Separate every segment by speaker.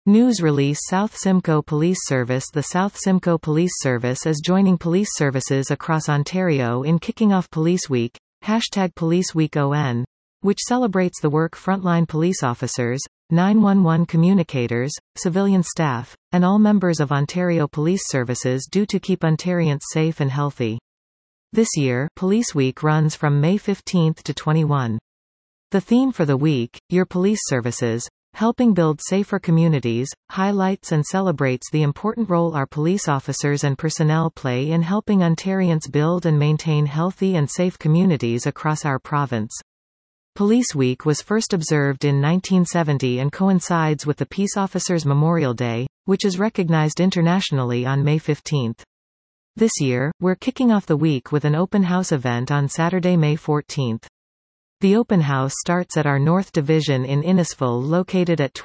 Speaker 1: News release South Simcoe Police Service. The South Simcoe Police Service is joining police services across Ontario in kicking off Police Week, #PoliceWeekON, which celebrates the work frontline police officers, 911 communicators, civilian staff, and all members of Ontario Police Services do to keep Ontarians safe and healthy. This year, Police Week runs from May 15 to 21. The theme for the week, Your Police Services, Helping Build Safer Communities, highlights and celebrates the important role our police officers and personnel play in helping Ontarians build and maintain healthy and safe communities across our province. Police Week was first observed in 1970 and coincides with the Peace Officers Memorial Day, which is recognized internationally on May 15. This year, we're kicking off the week with an open house event on Saturday, May 14. The open house starts at our North Division in Innisfil, located at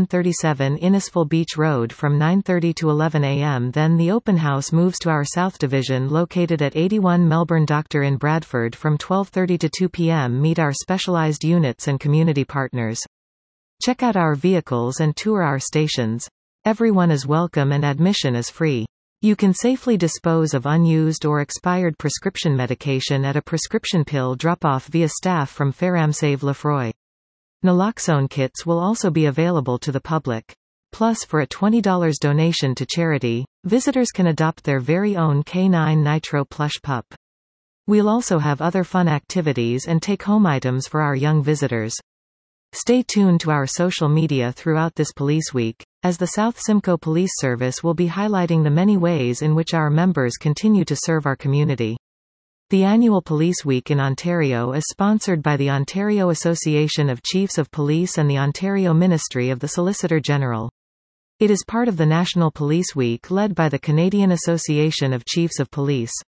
Speaker 1: 2137 Innisfil Beach Road from 9:30 to 11 a.m. Then the open house moves to our South Division located at 81 Melbourne Doctor in Bradford from 12:30 to 2 p.m. Meet our specialized units and community partners. Check out our vehicles and tour our stations. Everyone is welcome and admission is free. You can safely dispose of unused or expired prescription medication at a prescription pill drop-off via staff from Faramsave Lefroy. Naloxone kits will also be available to the public. Plus, for a $20 donation to charity, visitors can adopt their very own K9 Nitro plush pup. We'll also have other fun activities and take-home items for our young visitors. Stay tuned to our social media throughout this Police Week, as the South Simcoe Police Service will be highlighting the many ways in which our members continue to serve our community. The annual Police Week in Ontario is sponsored by the Ontario Association of Chiefs of Police and the Ontario Ministry of the Solicitor General. It is part of the National Police Week led by the Canadian Association of Chiefs of Police.